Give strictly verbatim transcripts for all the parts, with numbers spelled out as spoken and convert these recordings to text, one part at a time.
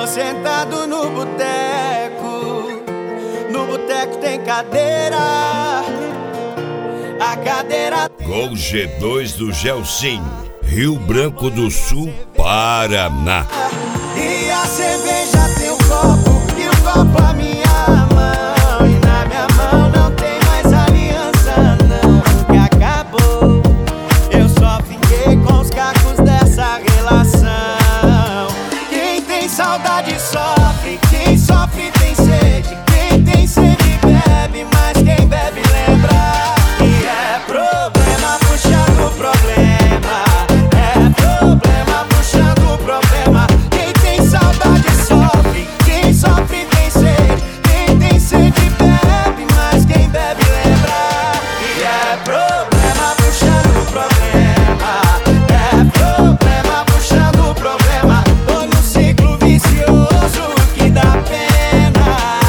sentado no boteco, no boteco tem cadeira, a cadeira. Gol G dois do Gelsinho, Rio Branco do Sul, Paraná. E a cerveja tem um copo, e o copo a minha mão, e na minha mão não tem mais aliança não, que acabou. Eu só fiquei com os cacos dessa relação. Quem tem saudade sofre, quem sofre tem sede, quem tem sede bebe, mas quem bebe lembra. E é problema puxando problema, é problema puxando problema. Quem tem saudade sofre, quem sofre tem sede, quem tem sede bebe, mas quem bebe lembra. E é problema puxando problema, é problema puxando problema. Tô no ciclo vicioso que dá pena.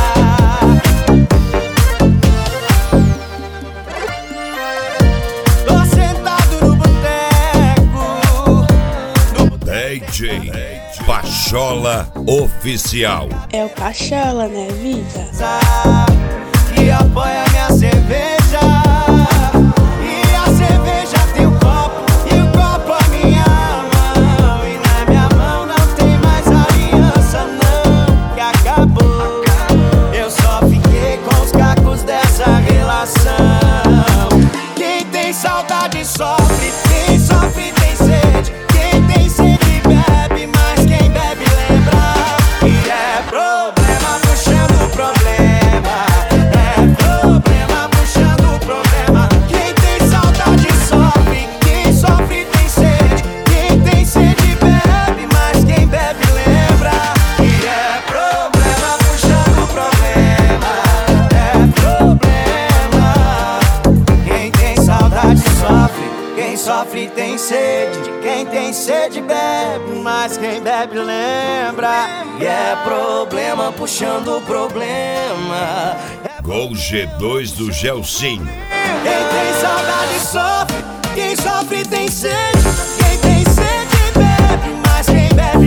Tô sentado no boteco, no D J Pachola Oficial. É o Pachola, né, vida? que apoia minha cerveja. E a cerveja tem o copo, e o copo a minha mão, e na minha mão não tem mais aliança não, que acabou. Eu só fiquei com os cacos dessa relação. Quem tem saudade sofre, quem sofre tem sede, quem tem sede bebe, mas quem bebe lembra. E é problema puxando problema, é problema puxando problema. Quem tem saudade sofre, quem sofre tem sede, quem tem sede bebe, mas quem bebe lembra. E é problema puxando problema, é problema. Quem tem saudade sofre, quem sofre tem sede, quem tem sede bebe, mas quem bebe lembra. E é problema puxando problema. Gol G dois do Gelsinho. Quem tem saudade sofre, quem sofre tem sede, quem tem sede bebe, mas quem bebe